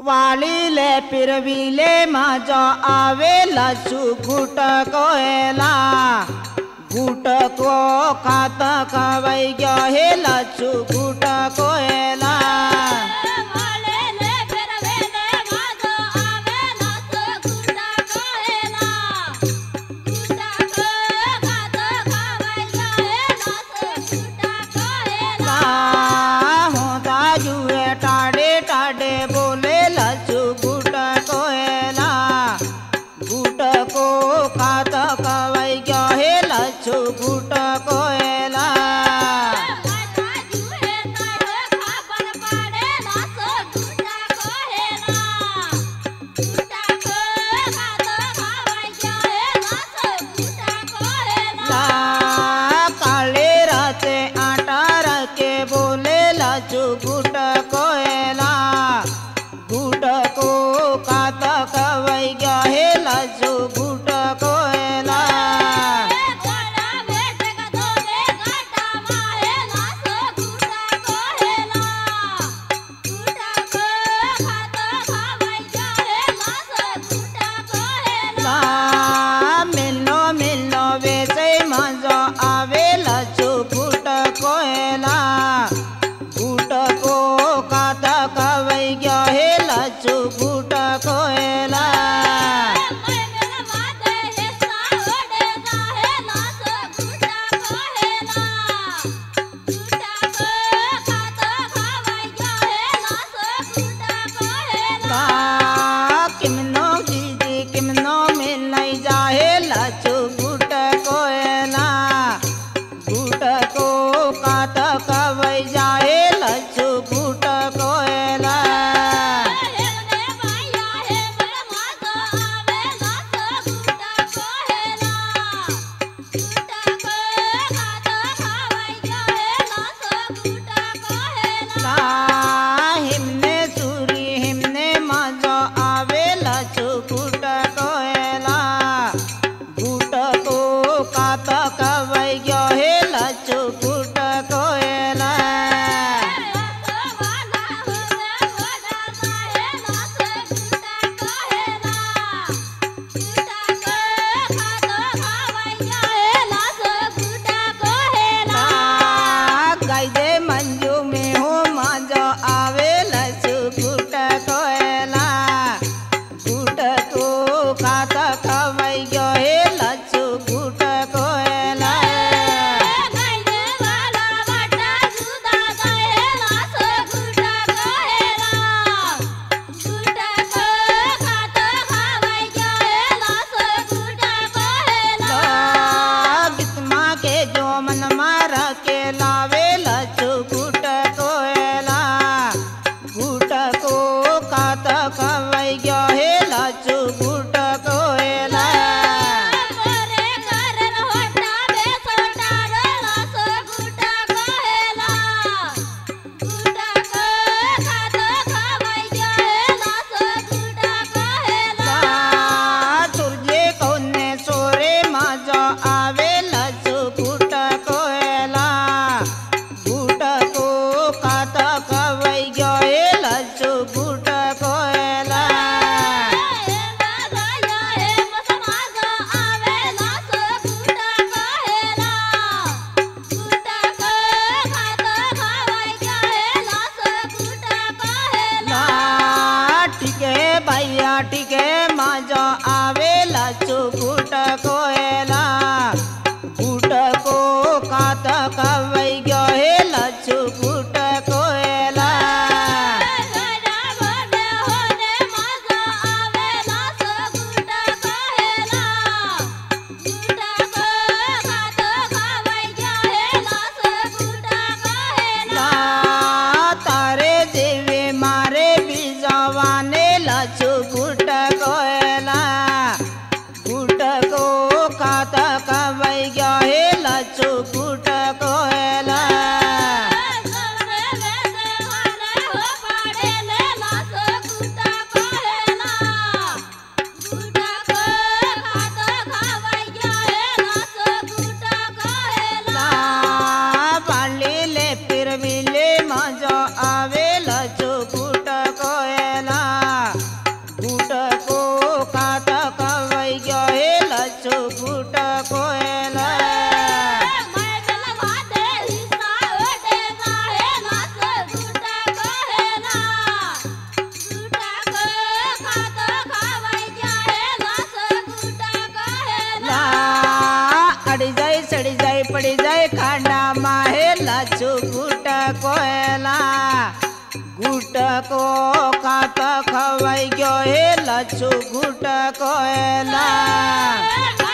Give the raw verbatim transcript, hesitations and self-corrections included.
वाळीले पिरविले माझा आवेला चुकुट कोयला गुट को खात खावाई गया हेला चुकुट कोयला चुकुट कोयला काले राते आटार के बोलेला चुकुट कोयला गुट को कात कवई गया हेला चुकुट कोयला मिलो मिलो वैसे मजा आवेला चुकुट कोयला गुट को कात कवई गया हेला चुकुट कोयला किमनो दीदी किमनो मिलाई जाहेला चुकुट कोयला गुट को कात कवई जाहेला चुकुट कोयला हिमने चूरी हिमने मजा आवेला चुकुट कोयला गुट को कात कवई गया हेला चुकुट कोयला गाइदे मंजू में हो मजा आवेला चुकुट कोयला गुट को कात कवई गया हेला चुकुट कोयला बिस्मा के जो मन मारा के लावेला चुकुट कोयला गुट को कात कवई गया हेला चुकुट कोयला तुझे कौने सोरे मजा आवेला चुकुट कोयला गुट को कात कवई गया हेला चुकुट कोयला टिके भैया टिके मजा आवेला चुकुट कोयला गुट को कात कवई गया हेला चुकुट कोयला तारे देवे मारे बीजवाने ला चुकुट कोयला गुट को कात कवई गया हेला चुकुट कोयला पिरविले मजा आवेला चुकुट कोयला को खात खवाई गयो हे लछु गुट कोयला